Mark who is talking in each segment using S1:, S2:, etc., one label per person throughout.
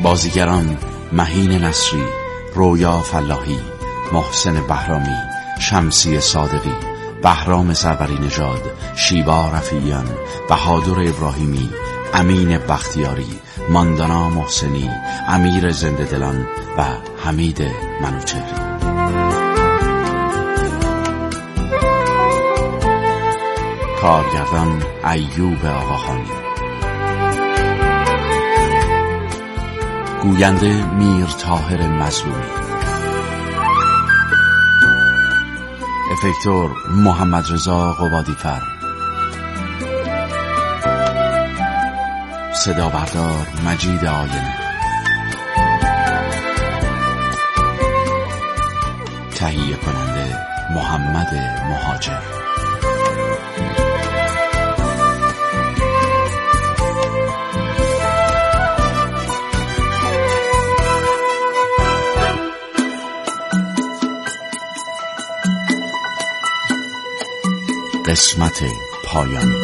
S1: بازیگران: مهین نصری، رویا فلاحی، محسن بهرامی، شمسی صادقی، بهرام سروری نژاد، شیوا رفیعیان، بهادر ابراهیمی، امین بختیاری، ماندانا محسنی، امیر زنده دلان و حمید منوچهری. کارگردان: ایوب آقاخانی. گوینده: میر طاهر مظلومی. افکتور: محمد رضا قبادیفر. صدا بردار: مجید آینه. تهیه کننده: محمد مهاجر. قسمت پایانی.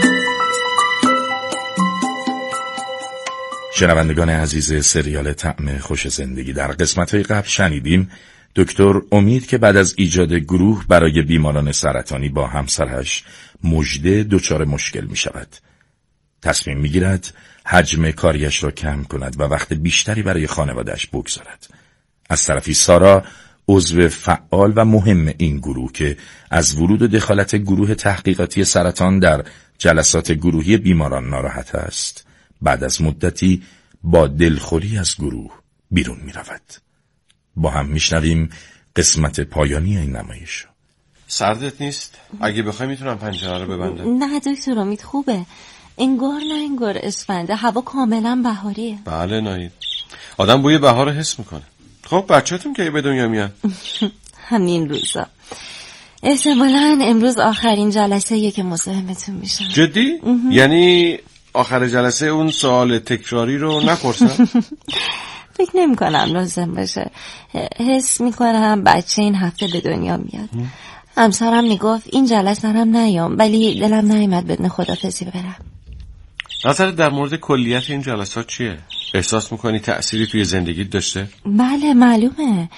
S2: شنوندگان عزیز سریال طعم خوش زندگی، در قسمت‌های قبل شنیدیم دکتر امید که بعد از ایجاد گروه برای بیماران سرطانی با همسرش مژده دچار مشکل می شود. تصمیم می گیرد حجم کاریش را کم کند و وقت بیشتری برای خانواده‌اش بگذارد. از طرفی سارا، عضو فعال و مهم این گروه که از ورود و دخالت گروه تحقیقاتی سرطان در جلسات گروهی بیماران ناراحت است، بعد از مدتی با دلخوری از گروه بیرون می رود. با هم می شنویم قسمت پایانی این نمایش.
S3: سردت نیست؟ اگه بخوای میتونم پنجره رو ببندم.
S4: نه دکتر امید خوبه. انگار نه انگار اسفنده، هوا کاملا بهاریه.
S3: بله نایید، آدم بوی بهار رو حس میکنه. خب بچه‌تون کی به دنیا میاد؟
S4: همین روزا. احتمالاً امروز آخرین جلسه‌ایه که مزاحمتون میشم.
S3: جدی؟ یعنی آخر جلسه اون سوال تکراری رو نپرسم؟
S4: فکر نمی‌کنم لازم باشه. حس می‌کنم بچه این هفته به دنیا میاد. همسرم میگفت این جلسه هم نیام، ولی دلم نیامد بدون خدافظی برم.
S3: نظرت در مورد کلیت این جلسات چیه؟ احساس میکنی تأثیری توی زندگیت داشته؟
S4: بله معلومه.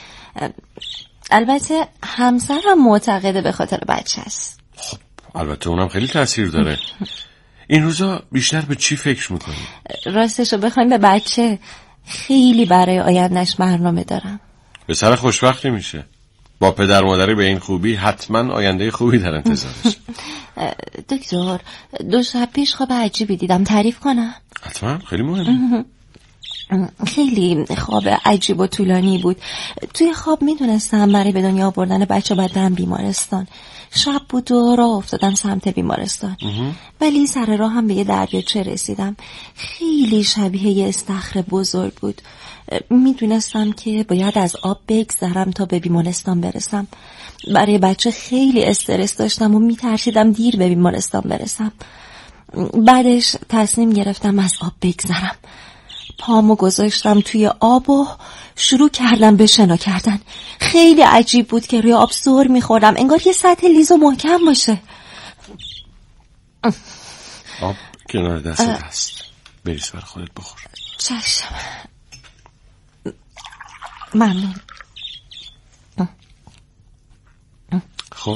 S4: البته همسرم معتقده به خاطر بچه است.
S3: خب البته اونم خیلی تأثیر داره. این روزا بیشتر به چی فکر میکنی؟
S4: راستشو بخوایم به بچه. خیلی برای آینده‌اش برنامه دارم.
S3: به سر خوشبختی میشه. با پدر مادری به این خوبی حتما آینده خوبی در انتظارش.
S4: دکتر 2 شب پیش خواب عجیبی دیدم، تعریف کنم؟
S3: حتما، خیلی مهمه.
S4: خیلی خواب عجیب و طولانی بود. توی خواب میدونستم برای به دنیا آوردن بچه باید برم بیمارستان. شب بود و راه افتادم سمت بیمارستان. ولی سر راه هم به یه دریاچه رسیدم. خیلی شبیه یه استخر بزرگ بود. میدونستم که باید از آب بگذرم تا به بیمارستان برسم. برای بچه خیلی استرس داشتم و میترسیدم دیر به بیمارستان برسم. بعدش تصمیم گرفتم از آب بگذرم. پامو گذاشتم توی آب و شروع کردم به شنا کردن. خیلی عجیب بود که روی آب سر میخوردم، انگار یه سطح لیز و محکم باشه.
S3: آب کنار دست هست، بریز برای خودت بخور.
S4: چشم. ممنون.
S3: خب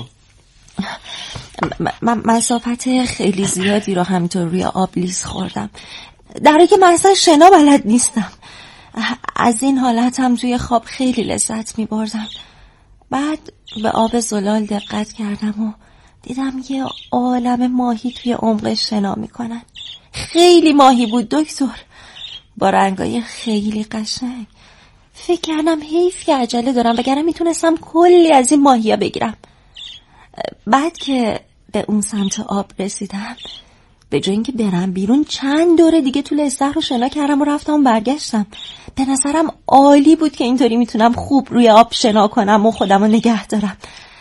S4: مسافت خیلی زیادی رو همینطور روی آب لیز خوردم، در حالی که من اصلا شنا بلد نیستم. از این حالت هم توی خواب خیلی لذت می بردم. بعد به آب زلال دقت کردم و دیدم یه عالم ماهی توی عمقش شنا می کنن. خیلی ماهی بود دکتر، با رنگای خیلی قشنگ. فکر کردم حیف که عجله دارم، وگرنه میتونستم کلی از این ماهیا بگیرم. بعد که به اون سمت آب رسیدم، به جای اینکه برم بیرون چند دوره دیگه طول استخر رو شنا کردم و رفتم برگشتم. به نظرم عالی بود که اینطوری میتونم خوب روی آب شنا کنم و خودم رو نگه دارم.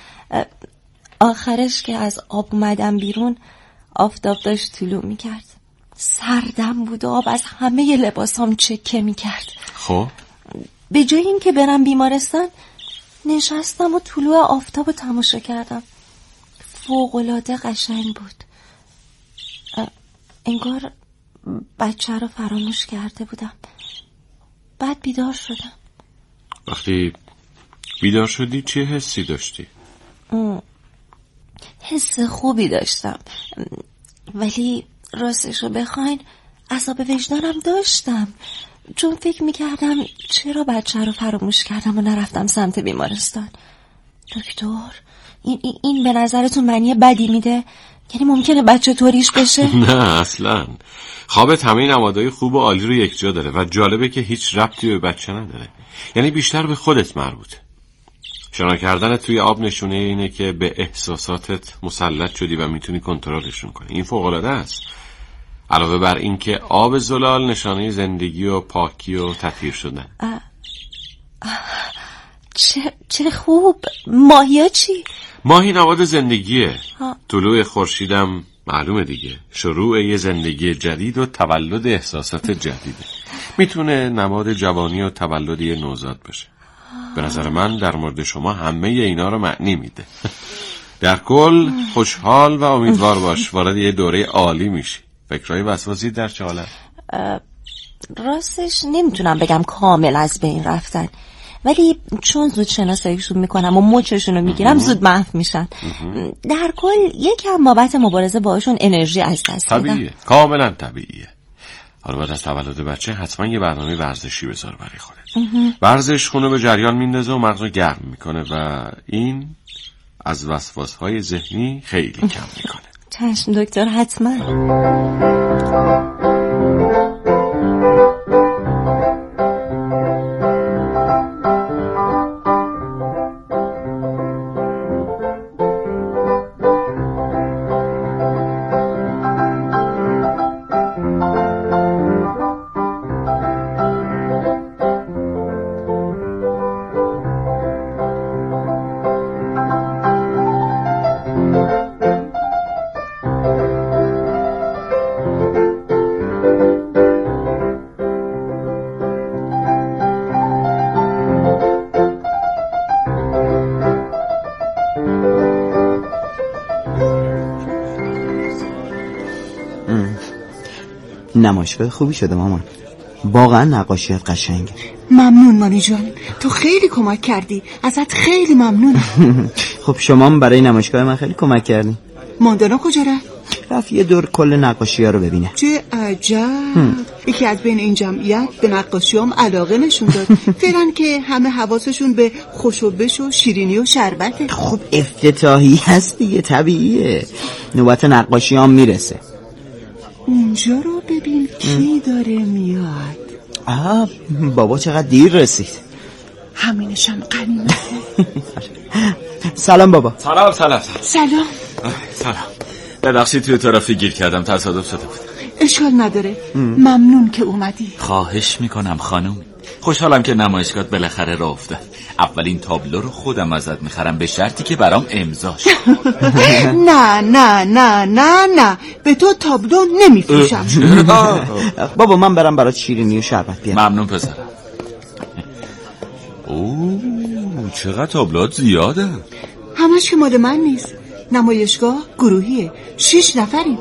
S4: آخرش که از آب اومدم بیرون، آفتاب داشت طلوع میکرد. سردم بود و آب از همه لباسام چکه میکرد.
S3: خب
S4: به جای اینکه برم بیمارستان، نشستم و طلوع آفتاب رو تماشا کردم. فوق‌العاده قشنگ بود. انگار بچه رو فراموش کرده بودم. بعد بیدار شدم.
S3: وقتی بیدار شدی چه حسی داشتی؟
S4: حس خوبی داشتم، ولی راستشو بخواین عذاب وجدانم داشتم، چون فکر میکردم چرا بچه رو فراموش کردم و نرفتم سمت بیمارستان. دکتر این به نظرتون معنی بدی میده؟ یعنی ممکنه بچه طوریش بشه؟
S3: نه اصلا. خوابت همه نمادهای خوب و عالی رو یک جا داره و جالبه که هیچ ربطی به بچه نداره، یعنی بیشتر به خودت مربوطه. شنا کردنت توی آب نشونه اینه که به احساساتت مسلط شدی و میتونی کنترلشون کنی. این فوق‌العاده است. علاوه بر این که آب زلال نشانه زندگی و پاکی و تطهیر شدن.
S4: چه خوب. ماهیا چی؟
S3: ماهی نواد زندگیه. طلوع خورشیدم معلومه دیگه، شروع یه زندگی جدید و تولد احساسات جدیده. میتونه نماد جوانی و تولد یه نوزاد باشه. به نظر من در مورد شما همه اینا رو معنی میده. در کل خوشحال و امیدوار باش، وارد یه دوره عالی میشی. فکرهای وسواسی در چه حالت؟
S4: راستش نمیتونم بگم کامل از بین رفتن، ولی چون زود شناساییشون میکنم و مچشون رو میگیرم زود محو میشن. در کل یکم بابت مبارزه باشون انرژی از دست میدم.
S3: طبیعیه، کاملا طبیعیه. حالا بعد از تولد بچه حتما یه برنامه ورزشی بذار برای خودت. ورزش خونو به جریان میندازه و مغزو گرم میکنه و این از وسواسهای ذهنی خیلی کم میکنه.
S4: چشم دکتر، حتما.
S5: نمایشگاه خوبی شده مامان، واقعا نقاشیات قشنگه.
S6: ممنون مانی جان، تو خیلی کمک کردی، ازت خیلی ممنونم.
S5: خب شما هم برای نمایشگاه من خیلی کمک کردین.
S6: ماندانا کجا
S5: رفت یه دور کل نقاشی ها رو ببینه.
S6: چه عجب. یکی از بین این جمعیت به نقاشی هم علاقه نشون داد. فعلا که همه حواسشون به خوش و بش و شیرینی و شربته.
S5: خب افتتاحی هست دیگه، طبیعیه، نوبت نقاشی هم میرسه.
S6: اونجا رو ببین کی داره میاد.
S5: بابا چقدر دیر رسید.
S6: همینشم قنیمته.
S5: سلام بابا.
S3: سلام. ببخشید توی ترافیک گیر کردم، تصادف شده بود.
S6: اشکال نداره. ممنون که اومدی.
S7: خواهش میکنم خانم. خوشحالم که نمایشگاه بالاخره راه افتاد. اولین تابلو رو خودم ازت میخرم به شرطی که برام امضاش.
S6: نه به تو تابلو نمیفروشم.
S5: بابا من برم برات شیرینی و شربت بیارم.
S7: ممنون پسرم. اوه چقدر تابلوات زیاده.
S6: همش که مال من نیست، نمایشگاه گروهیه، 6 نفریم.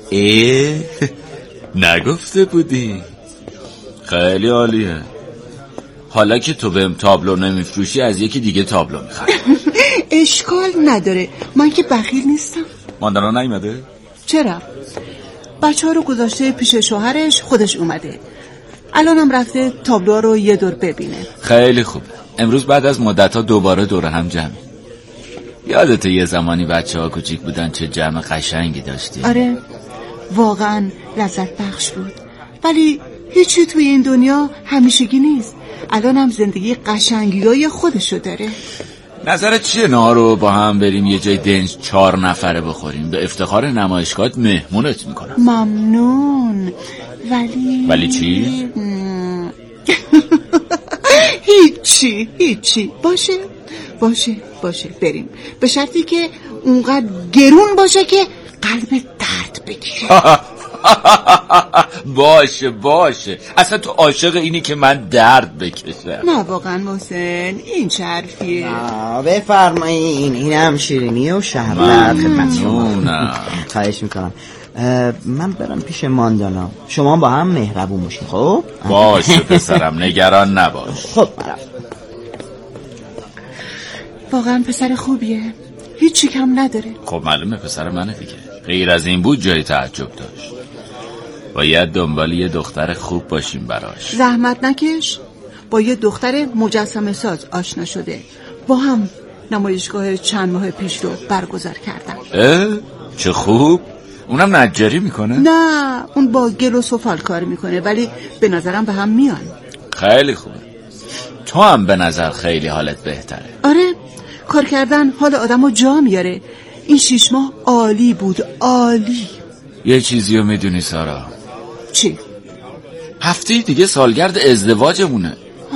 S7: نگفته بودی؟ خیلی عالیه. حالا که تو بهم تابلو نمیفروشی از یکی دیگه تابلو میخرم.
S6: اشکال نداره، من که بخیل نیستم.
S7: ماندانا نیومده؟
S6: چرا؟ بچه ها رو گذاشته پیش شوهرش، خودش اومده. الانم رفته تابلو رو یه دور ببینه.
S7: خیلی خوبه. امروز بعد از مدت‌ها دوباره دور هم جمعی. یادته یه زمانی بچه‌ها کوچیک بودن چه جمع قشنگی داشتی؟
S6: آره واقعا لذت بخش بود، ولی هیچی توی این دنیا همیشگی نیست. الانم زندگی قشنگیای خودشو داره.
S7: نظرت چیه نهار رو با هم بریم یه جای دنج 4 نفره بخوریم؟ به افتخار نمایشگاهت مهمونت میکنم.
S6: ممنون. ولی
S7: چی؟
S6: هیچی. باشه بریم، به شرطی که اونقدر گرون باشه که قلب درد بگیره.
S7: باشه اصلا تو عاشق اینی که من درد بکشم.
S6: نه واقعا محسن، این چه حرفیه؟
S5: بفرمایین، این هم شیرینی و شربت خدمت شما. خواهش میکنم. من برم پیش ماندانا، شما با هم مهربون باشین. خب
S7: باشه پسرم، نگران نباش.
S5: خب برم.
S6: واقعا پسر خوبیه، هیچی کم نداره.
S7: خب معلومه پسر منه دیگه، غیر از این بود جای تعجب داشت. باید دنبال یه دختر خوب باشیم براش.
S6: زحمت نکش، با یه دختر مجسمه ساز آشنا شده، با هم نمایشگاه چند ماه پیش رو برگزار کردن.
S7: چه خوب. اونم نجاری میکنه؟
S6: نه، اون با گل و سفال کار میکنه، ولی به نظرم به هم میان.
S7: خیلی خوبه. تو هم به نظر خیلی حالت بهتره.
S6: آره، کار کردن حال آدمو جا میاره. این 6 ماه عالی بود، عالی.
S7: یه چیزیو میدونی سارا؟
S6: چی؟
S7: هفته دیگه سالگرد ازدواجمونه.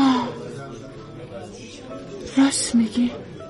S6: راست میگی،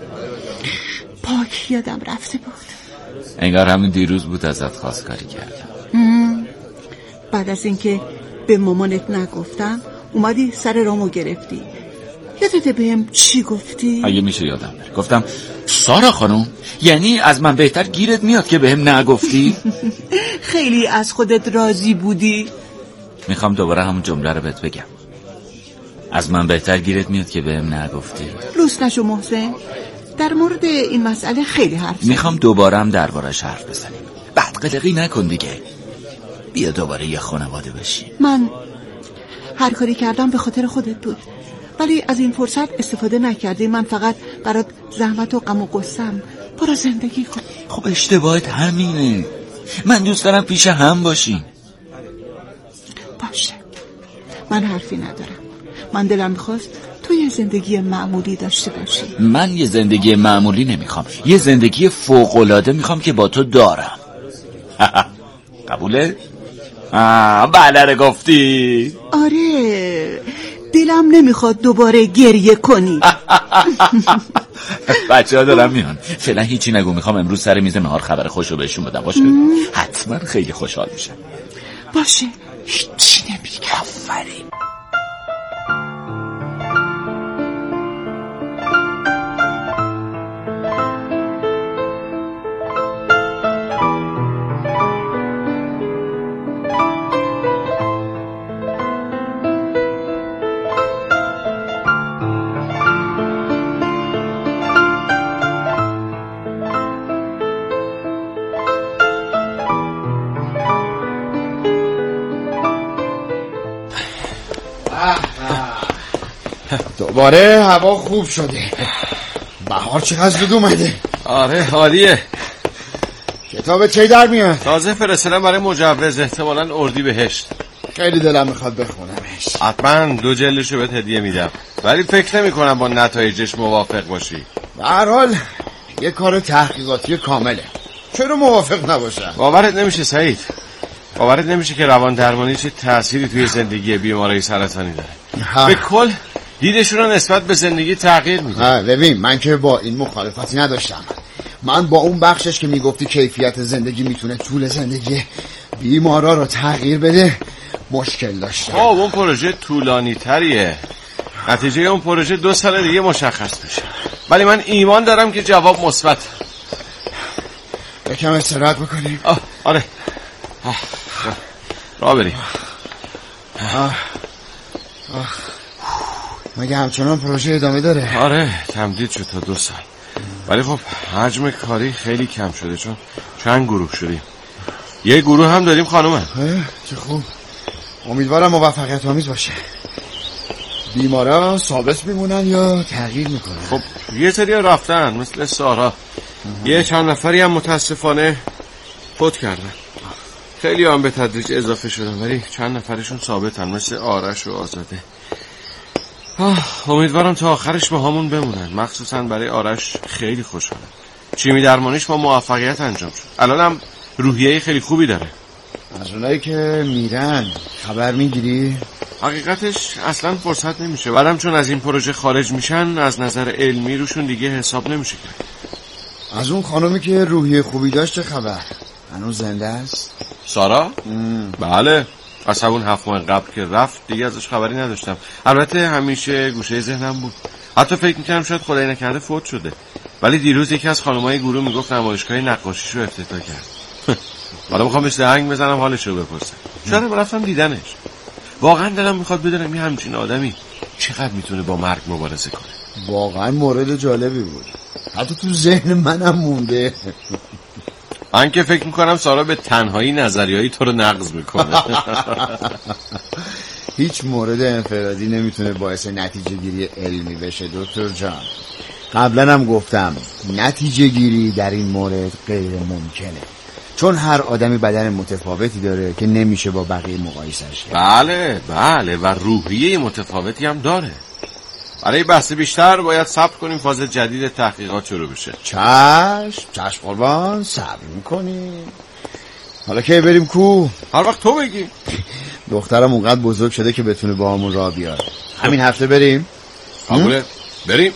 S6: پاک یادم رفته بود.
S7: انگار همین دیروز بود ازت خواستگاری کردم.
S6: بعد از اینکه به مامانت نگفتم اومدی سر رامو گرفتی. یادته بهم چی گفتی؟
S7: اگه میشه یادم بره. گفتم سارا خانم، یعنی از من بهتر گیرت میاد که بهم نگفتی؟
S6: خیلی از خودت راضی بودی.
S7: میخوام دوباره همون جمله رو بهت بگم. از من بهتر گیرت میاد که بهم نگفتی.
S6: لوس نشو محسن، در مورد این مسئله خیلی حرف زدیم.
S7: میخوام دوباره هم دربارش حرف بزنیم. بعد قلقی نکن دیگه. بیا دوباره یه خانواده بشیم.
S6: من هر کاری کردم به خاطر خودت بود، ولی از این فرصت استفاده نکردی. من فقط برات زحمت و غم و غصه‌ام. برو زندگی کن.
S7: خب اشتباهت همینه. من دوست دارم پیش هم باشیم.
S6: باشه، من حرفی ندارم. من دلم میخواست تو یه زندگی معمولی داشته باشی.
S7: من یه زندگی معمولی نمیخوام، یه زندگی فوق‌العاده میخوام که با تو دارم. قبوله؟ بله رو گفتی.
S6: آره، دلم نمیخواد دوباره گریه کنی.
S7: بچه ها دارم میان. فعلا هیچی نگو، میخوام امروز سر میز نهار خبر خوش رو بهشون بدم. باشه؟ حتما خیلی خوشحال میشن.
S6: باشه، هیچی نمیگم.
S7: آفرین.
S8: دوباره هوا خوب شده، بهار چقدر زود اومده.
S3: آره عالیه.
S8: کتاب چی در میاد؟
S3: تازه فرستادم برای مجوز، احتمالاً اردیبهشت.
S8: خیلی دلم میخواد بخونمش.
S3: حتما 2 جلدشو بهت هدیه میدم، ولی فکر نمی کنم با نتایجش موافق باشی.
S8: به هر حال یه کار تحقیقاتی کامله، چرا موافق نباشم؟
S3: باورت نمیشه سعید، باورت نمیشه که روان درمانی چه تأثیری توی زندگی بیمارای سرطانی داره. به کل دیدشون نسبت به زندگی تغییر میده.
S8: ببین، من که با این مخالفتی نداشتم. من با اون بخشش که میگفتی کیفیت زندگی میتونه طول زندگی بیمارا رو تغییر بده مشکل داشتم.
S3: اون پروژه طولانی تریه، نتیجه اون پروژه 2 سال دیگه مشخص میشه، ولی من ایمان دارم که جواب مثبت.
S8: یکم استراحت بکنیم.
S3: آره، راه بریم.
S8: مگه همچنان پروژه ادامه داره؟
S3: آره، تمدید شد تا 2 سال، ولی خب حجم کاری خیلی کم شده، چون چند گروه شدیم. یه گروه هم داریم خانومه.
S8: چه خوب، امیدوارم موفقیت آمیز باشه. بیمارا ثابت میمونن یا تغییر میکنن؟
S3: خب یه سری رفتن، مثل سارا. یه چند نفری هم متاسفانه فوت کردن. خیلی هم به تدریج اضافه شدن، ولی چند نفرشون ثابتن، مثل آرش و آزاده. امیدوارم تا آخرش با همون بمونن. مخصوصا برای آرش خیلی خوشحالم. شیمی درمانیش با موفقیت انجام شد. الانم روحیه خیلی خوبی داره.
S8: از اونایی که میرن خبر میگیری؟
S3: حقیقتش اصلا فرصت نمیشه. بعدم چون از این پروژه خارج میشن، از نظر علمی روشون دیگه حساب نمیشه کرد.
S8: از اون خانومی که روحیه خوبی داشت چه خبر؟ هنوز زنده است؟
S3: سارا؟ بله، از همون 7 ماه قبل که رفت دیگه ازش خبری نداشتم. البته همیشه گوشه ذهنم بود. حتی فکر میکردم شاید خدای نکرده فوت شده. ولی دیروز یکی از خانمای گروه میگفت نمایشگاه نقاشیشو افتتاح کرد. حالا میخوام بهش زنگ بزنم حالش رو بپرسم. شاید رفتم دیدنش. واقعا دلم میخواد بدونم یه همچین آدمی چقدر میتونه با مرگ مبارزه کنه.
S8: واقعا مورد جالبی بود، حتی تو ذهن منم مونده.
S3: من که فکر میکنم سارا به تنهایی نظریه‌ای تو رو نقض میکنه.
S8: هیچ مورد انفرادی نمیتونه باعث نتیجه گیری علمی بشه دکتر جان. قبلا هم گفتم نتیجه گیری در این مورد غیر ممکنه، چون هر آدمی بدن متفاوتی داره که نمیشه با بقیه مقایسش کرد.
S3: بله و روحیه متفاوتی هم داره. برای بحث بیشتر باید صبر کنیم فاز جدید تحقیقات شروع بشه.
S8: چشم قربان، صبر میکنیم. حالا که بریم کو؟
S3: هر وقت تو بگی.
S8: دخترم اونقدر بزرگ شده که بتونه با همون راه بیاره. همین هفته بریم؟
S3: قبوله، بریم.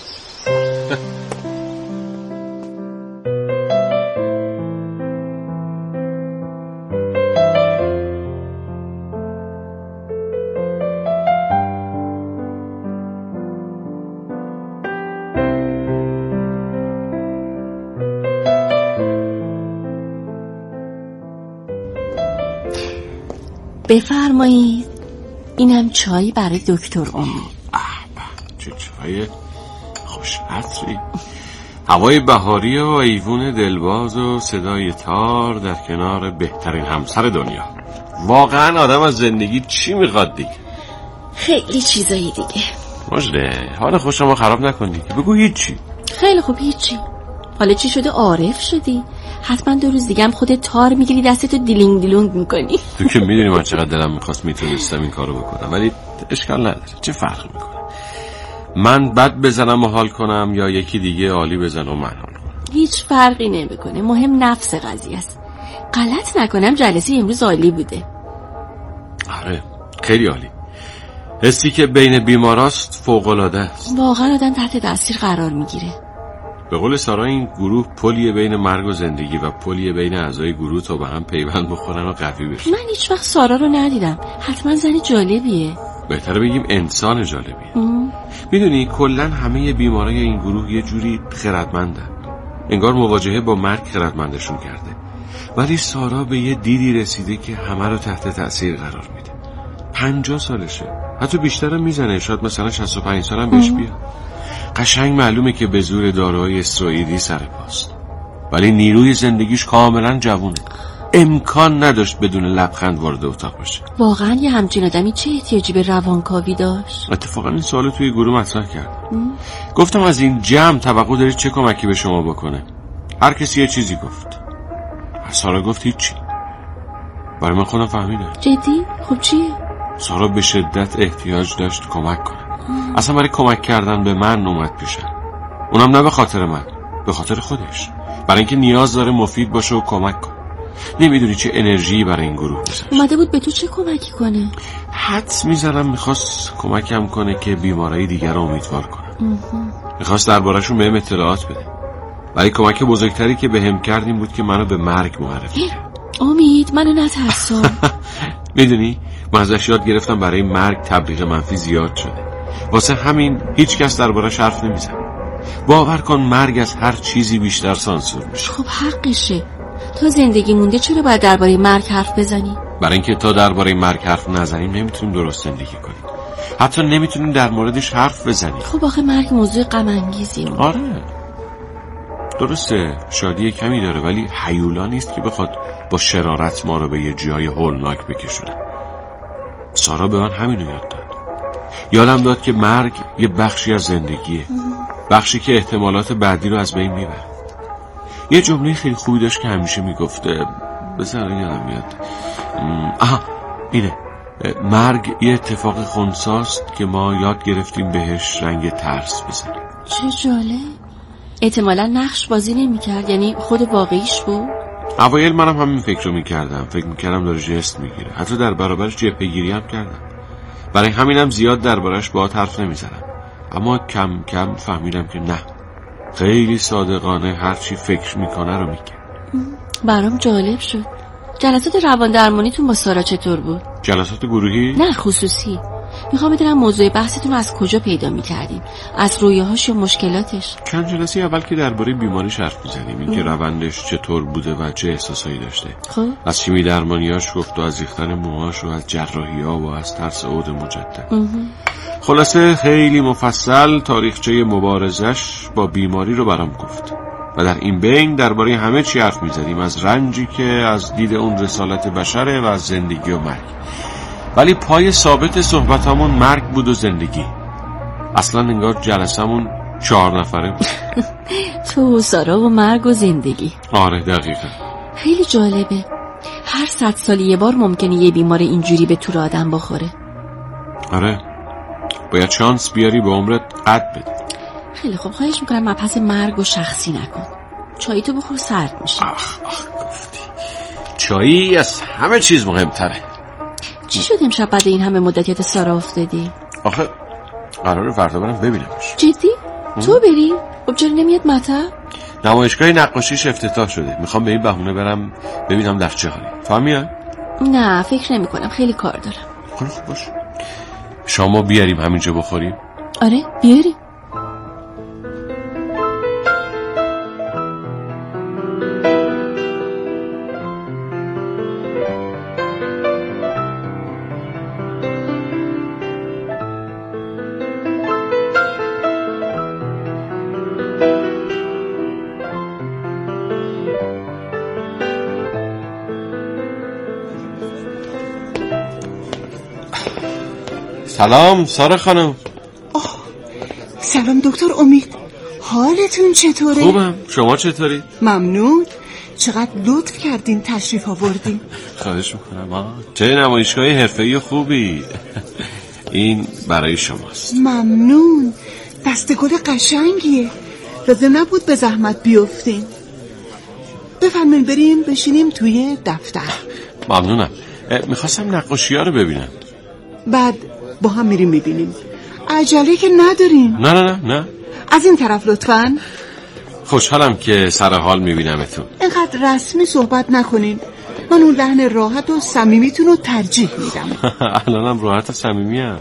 S4: بفرمایید. اینم چای برای دکتر امید.
S3: چه چای خوش عطری. هوای بهاری و ایوون دلباز و صدای تار در کنار بهترین همسر دنیا. واقعا آدم از زندگی چی میخواد دیگه؟
S4: خیلی چیزایی دیگه.
S3: مجده حال خوش ما خراب نکن دیگه. بگو هیچی.
S4: خیلی خوب هیچی. حالا چی شده عارف شدی؟ حتما 2 روز دیگه هم خودت تار میگیری دستتو دیلینگ دیلونگ میکنی.
S3: تو که میدونی من چقدر دلم میخواست میتونستم این کارو بکنم، ولی اشکال نداره. چه فرقی میکنه؟ من بد بزنم و حال کنم یا یکی دیگه عالی بزن و من حال کنم؟
S4: هیچ فرقی نمیکنه. مهم نفس قضیه است. غلط نکنم جلسه امروز عالی بوده.
S3: آره خیلی عالی. حسی که بین بیماراست فوق‌العاده است.
S4: واقعا آدم تحت تاثیر قرار میگیره.
S3: به قول سارا این گروه پلیه بین مرگ و زندگی و پلیه بین اعضای گروه تا به هم پیوند بخورن و قوی بشن.
S4: من هیچ وقت سارا رو ندیدم. حتما زن جالبیه.
S3: بهتره بگیم انسان جالبیه. میدونی کلن همه بیمارای این گروه یه جوری خردمندن. انگار مواجهه با مرگ خردمندشون کرده. ولی سارا به یه دیدی رسیده که همه رو تحت تأثیر قرار میده. 50 سالشه. حتی بیشترم میزنه. شاید مثلا 65 سالم بهش بیاد. قشنگ معلومه که به زور داروهای استروئیدی سر پاست، ولی نیروی زندگیش کاملا جوونه. امکان نداشت بدون لبخند وارد اتاق بشه.
S4: واقعا یه همچین آدمی چه احتیاجی به روانکاوی داشت؟
S3: اتفاقا این سوالو توی گروه مطرح کرد. گفتم از این جمع توقع دارید چه کمکی به شما بکنه؟ هر کسی یه چیزی گفت. سارا گفت هیچی. برای من خودم فهمیدم.
S4: جدی؟ خب چیه؟
S3: سارا به شدت احتیاج داشت کمک کنه. اصلا برای کمک کردن به من اومد پیشم. اونم نه به خاطر من، به خاطر خودش. برای اینکه نیاز داره مفید باشه و کمک کنه. نمیدونی چه انرژی برای این گروه میذاشت.
S4: اومده بود به تو چه کمکی کنه؟
S3: حدس میزنم میخواست کمکم کنه که بیمارای دیگر رو امیدوار کنم. میخواست درباره‌شون بهم اطلاعات بده. ولی کمک بزرگتری که بهم کرد این بود که منو به مرگ معرفی کرد.
S4: امید منو نترسون.
S3: میدونی من ازش یاد گرفتم برای مرگ تبلیغ منفی زیاد شده. واسه همین هیچ کس درباره‌اش حرف نمیزنه. باور کن مرگ از هر چیزی بیشتر سانسور میشه.
S4: خب حقشه. تا زندگی مونده چرا باید درباره مرگ حرف بزنی؟
S3: برای اینکه تا درباره مرگ حرف نزنیم نمیتونیم درست زندگی کنیم. حتی نمیتونیم در موردش حرف بزنیم.
S4: خب آخه مرگ موضوع غم انگیزیه.
S3: آره درسته شادی کمی داره، ولی هیولا نیست که بخواد با شرارت ما رو به یه جای هولناک بکشونه. سارا به من همینو یاد داد. یادم داد که مرگ یه بخشی از زندگیه، بخشی که احتمالات بعدی رو از بین میبره. یه جمله خیلی خوبی داشت که همیشه میگفته، بذار یادم میاد. اینه: مرگ یه اتفاق خنثیست که ما یاد گرفتیم بهش رنگ ترس بزنیم.
S4: چه جالب. احتمالا نقش بازی نمی‌کرد، یعنی خود واقعیش بود.
S3: اوایل منم همین فکر رو میکردم. فکر میکردم داره جست میگیره. حتی در برابرش جبهه‌گیری هم کردم. برای همینم زیاد دربارش باهات حرف نمیزنم. اما کم کم فهمیدم که نه، خیلی صادقانه هر چی فکر میکنه رو میگه.
S4: برام جالب شد. جلسات روان درمانیتون با سارا چطور بود؟
S3: جلسات گروهی؟
S4: نه خصوصی.
S9: میخوام بدونم موضوع بحثتون از کجا پیدا میکردیم؟ از رویاهاش یا مشکلاتش؟
S3: چند جلسه اول که درباره بیماریش حرف می‌زدیم، این که روندش چطور بوده و چه احساسایی داشته.
S9: خب
S3: از شیمی درمانیاش گفت و از ریختن موهاش و از جراحی‌ها و از ترس عود مجدد. خلاصه خیلی مفصل تاریخچه مبارزش با بیماری رو برام گفت. و در این بین درباره همه چی حرف می‌زدیم، از رنجی که از دید اون رسالت بشره و از زندگی و مرگ. ولی پای ثابت صحبتامون مرگ بود و زندگی. اصلا انگار جلسمون 4 نفره بود.
S9: تو سارا و مرگ و زندگی.
S3: آره دقیقا.
S9: خیلی جالبه. هر 100 سال یه بار ممکنه یه بیمار اینجوری به طور آدم بخوره.
S3: آره باید شانس بیاری به عمرت قد بده.
S9: خیلی خوب، خواهش میکنم مبحث مرگ و شخصی نکن. چایی تو بخور سرد میشه.
S3: گفتی چایی از همه چیز مهمتره.
S9: چی شد امشب بعد این همه مدت یاد سارا افتادی؟
S3: آخه قراره فردا برم ببینمش.
S9: جدی؟ تو بری؟ خب چرا نمیاد مطب؟
S3: نمایشگاه نقاشیش افتتاح شده، میخوام به این بهونه برم ببینم در چه حالی. تو هم میای؟
S9: نه فکر نمی کنم، خیلی کار دارم.
S3: خب باش. شما بیاریم همینجا بخوریم؟
S9: آره بیاریم.
S3: سلام سارا خانم.
S6: سلام دکتر امید، حالتون چطوره؟
S3: خوبم، شما چطوری؟
S6: ممنون، چقدر لطف کردین تشریف آوردین.
S3: خواهش میکنم. چه نمایشگاه حرفه‌ای خوبی. این برای شماست.
S6: ممنون، دستگل قشنگیه، لازم نبود به زحمت بیفتین. بفرمین بریم بشینیم توی دفتر.
S3: ممنونم. میخواستم نقاشی ها رو ببینم.
S6: بعد با هم میریم میبینیم. عجله که نداریم.
S3: نه
S6: از این طرف لطفاً.
S3: خوشحالم که سر حال میبینمتون.
S6: اینقدر رسمی صحبت نکنین، من اون لحن راحت و صمیمیتون رو ترجیح میدم.
S3: الانم راحت و صمیمیم.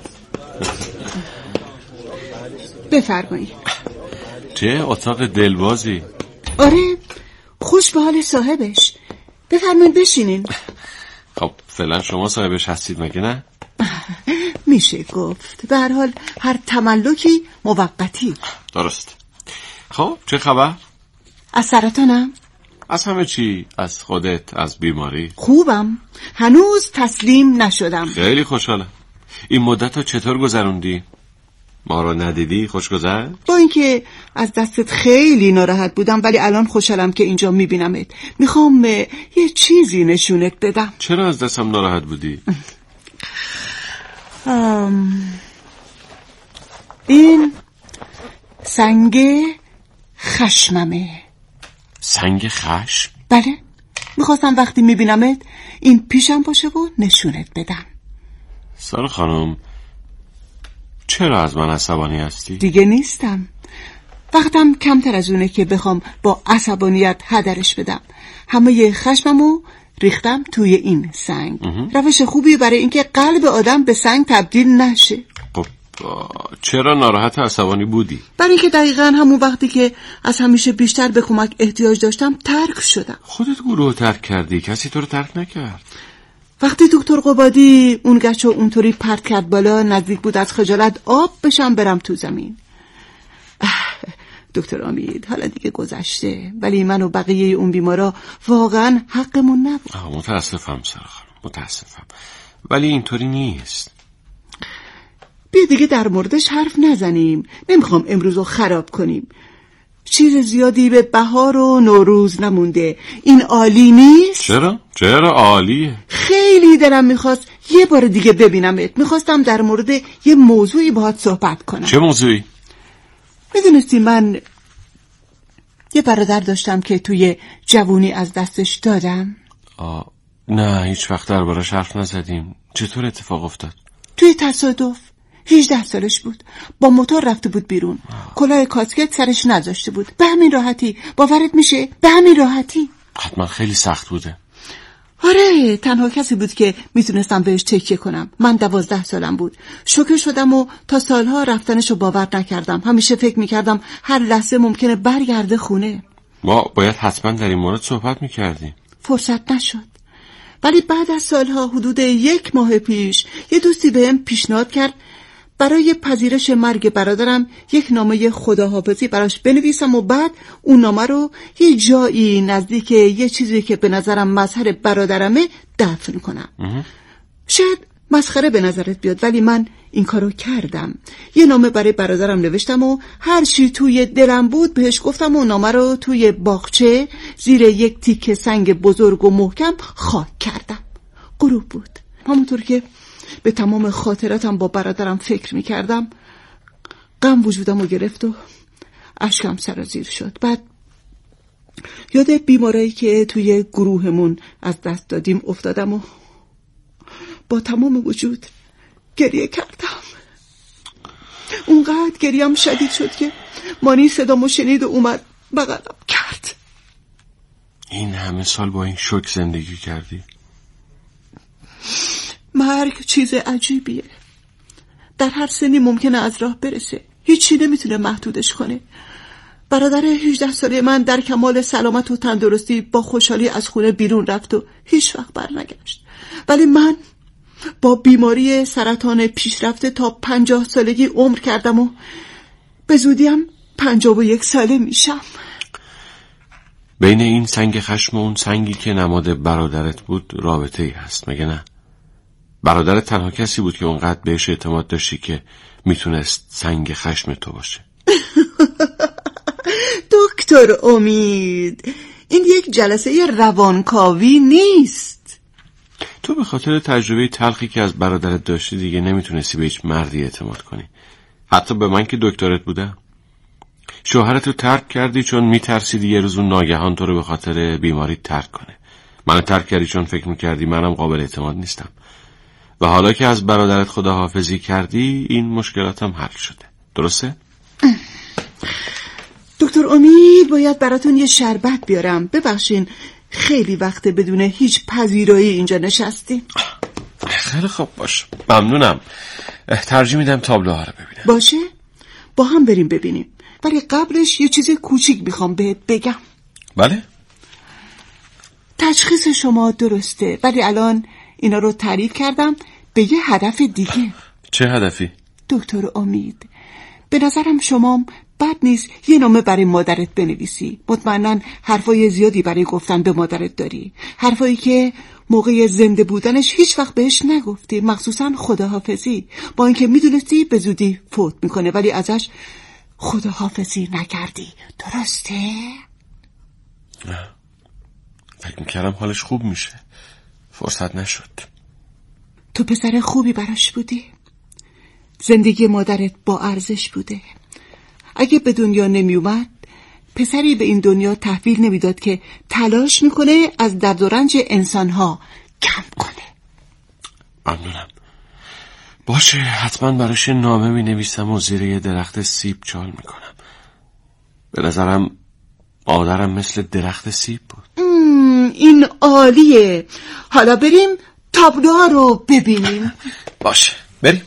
S6: بفرمایید.
S3: چه اتاق دلبازی.
S6: آره خوش به حال صاحبش. بفرمایید بشینین.
S3: خب فعلا شما صاحبش هستید مگه نه؟
S6: میشه گفت به هر حال هر تملکی موقتی.
S3: درست. خب چه خبر؟
S6: از سرطانم؟
S3: از همه چی، از خودت، از بیماری.
S6: خوبم، هنوز تسلیم نشدم.
S3: خیلی خوشحالم. این مدت رو چطور گذروندی؟ ما رو ندیدی خوش گذشت؟
S6: با اینکه از دستت خیلی ناراحت بودم، ولی الان خوشحالم که اینجا میبینمت. میخوام یه چیزی نشونت بدم.
S3: چرا از دستم ناراحت بودی؟
S6: این سنگ خشممه.
S3: سنگ خشم؟
S6: بله، میخواستم وقتی میبینمت این پیشم باشه و نشونت بدم.
S3: سارا خانم چرا از من عصبانی هستی؟
S6: دیگه نیستم. وقتم کمتر از اونه که بخوام با عصبانیت هدرش بدم. همه خشممو ریختم توی این سنگ. روش خوبی برای اینکه قلب آدم به سنگ تبدیل نشه.
S3: خب چرا ناراحت عصبانی بودی؟
S6: برای اینکه دقیقاً همون وقتی که از همیشه بیشتر به کمک احتیاج داشتم ترک شدم.
S3: خودت گروه ترک کردی، کسی تو رو ترک نکرد.
S6: وقتی دکتر قبادی اون گچو اونطوری پرت کرد بالا، نزدیک بود از خجالت آب بشم برم تو زمین. دکتر امید حالا دیگه گذشته، ولی من و بقیه اون بیمارا واقعا حقمون نبود.
S3: متاسفم سارا خانم، متاسفم، ولی اینطوری نیست.
S6: بیا دیگه در موردش حرف نزنیم، نمیخوام امروزو خراب کنیم. چیز زیادی به بهار و نوروز نمونده. این عالی نیست؟
S3: چرا عالیه.
S6: خیلی دلم میخواست یه بار دیگه ببینمت. میخواستم در مورد یه موضوعی باهات صحبت کنم.
S3: چه موضوعی؟
S6: میدونستی من یه برادر داشتم که توی جوونی از دستش دادم؟
S3: نه هیچ وقت دربارش حرف نزدیم. چطور اتفاق افتاد؟
S6: توی تصادف. 18 سالش بود، با موتور رفته بود بیرون. کلاه کاسکت سرش نذاشته بود. به همین راحتی، باورت میشه؟ به همین راحتی.
S3: حتما خیلی سخت بوده.
S6: آره، تنها کسی بود که میتونستم بهش تکیه کنم. من 12 سالم بود. شوکه شدم و تا سالها رفتنشو باور نکردم. همیشه فکر میکردم هر لحظه ممکنه برگرده خونه.
S3: ما باید حتما در این مورد صحبت میکردیم.
S6: فرصت نشد. ولی بعد از سالها، حدود 1 ماه پیش، یه دوستی بهم پیشنهاد کرد برای پذیرش مرگ برادرم یک نامه خداحافظی براش بنویسم و بعد اون نامه رو یه جایی نزدیک یه چیزی که به نظرم مظهر برادرمه دفن کنم. شاید مسخره به نظرت بیاد، ولی من این کارو کردم. یه نامه برای برادرم نوشتم و هر چی توی دلم بود بهش گفتم و نامه رو توی باغچه زیر یک تیکه سنگ بزرگ و محکم خاک کردم. غروب بود. همونطور که به تمام خاطراتم با برادرم فکر میکردم، غم وجودم رو گرفت و اشکم سرازیر شد. بعد یاد بیمارایی که توی گروهمون از دست دادیم افتادم و با تمام وجود گریه کردم. اونقدر گریم شدید شد که مانی صدامو شنید و اومد بغلم کرد.
S3: این همه سال با این شوک زندگی کردی؟
S6: مرگ چیز عجیبیه. در هر سنی ممکنه از راه برسه. هیچی نمیتونه محدودش کنه. برادر 18 ساله من در کمال سلامت و تندرستی با خوشحالی از خونه بیرون رفت و هیچ وقت برنگشت. ولی من با بیماری سرطان پیشرفته تا 50 سالگی عمر کردم و به زودیم 51 ساله میشم.
S3: بین این سنگ خشم و اون سنگی که نماد برادرت بود رابطه ای هست، مگه نه؟ برادرت تنها کسی بود که اونقدر بهش اعتماد داشتی که میتونست سنگ خشم تو باشه.
S6: دکتر امید، این یک جلسه روانکاوی نیست.
S3: تو به خاطر تجربه تلخی که از برادرت داشتی دیگه نمیتونستی به هیچ مردی اعتماد کنی، حتی به من که دکترت بودم. شوهرتو ترک کردی چون میترسیدی یه روز اون ناگهان تو رو به خاطر بیماری ترک کنه. منو ترک کردی چون فکر میکردی منم قابل اعتماد نیستم. و حالا که از برادرت خداحافظی کردی این مشکلاتم حل شده. درسته؟
S6: دکتر امید، باید براتون یه شربت بیارم. ببخشین خیلی وقت بدون هیچ پذیرایی اینجا نشستیم.
S3: خیلی خوب، باش، ممنونم. ترجیح میدم تابلوها رو ببینم.
S6: باشه، با هم بریم ببینیم. ولی قبلش یه چیز کوچیک میخوام بهت بگم.
S3: بله؟
S6: تشخیص شما درسته، ولی الان اینا رو تعریف کردم به یه هدف دیگه.
S3: چه هدفی؟
S6: دکتر امید، به نظرم شما بد نیست یه نامه برای مادرت بنویسی. مطمئناً حرفای زیادی برای گفتن به مادرت داری، حرفایی که موقع زنده بودنش هیچ وقت بهش نگفتی، مخصوصاً خداحافظی. با اینکه میدونستی به زودی فوت میکنه ولی ازش خداحافظی نکردی. درسته؟
S3: نه، فکر میکردم حالش خوب میشه، فرصت نشد.
S6: تو پسر خوبی براش بودی. زندگی مادرت با ارزش بوده. اگه به دنیا نمی اومد پسری به این دنیا تحویل نمیداد که تلاش میکنه از درد و رنج انسانها کم کنه.
S3: ممنونم. باشه، حتما براش نامه می نویسم و زیر یه درخت سیب چال میکنم. به نظرم مادرم مثل درخت سیب بود.
S6: این عالیه. حالا بریم تابلوها رو ببینیم.
S3: باشه، بریم.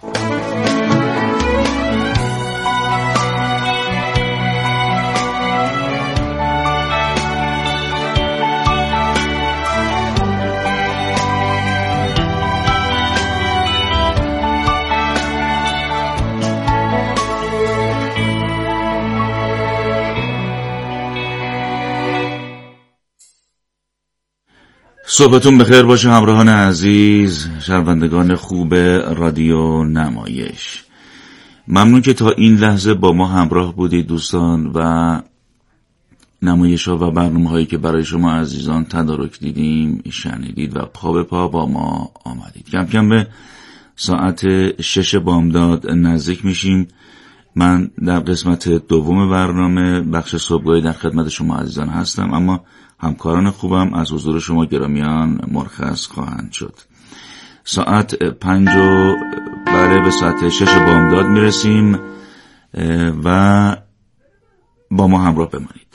S2: صبحتون بخیر باشه همراهان عزیز، شنوندگان خوب رادیو نمایش. ممنون که تا این لحظه با ما همراه بودید دوستان و نمایش ها و برنامه هایی که برای شما عزیزان تدارک دیدیم شنیدید و پا به پا با ما آمدید. کم کم به ساعت 6 بامداد نزدیک میشیم. من در قسمت دوم برنامه بخش صبحگاهی در خدمت شما عزیزان هستم، اما همکاران خوبم از حضور شما گرامیان مرخص خواهند شد. ساعت 5 به ساعت 6 بامداد میرسیم و با ما همراه بمانید.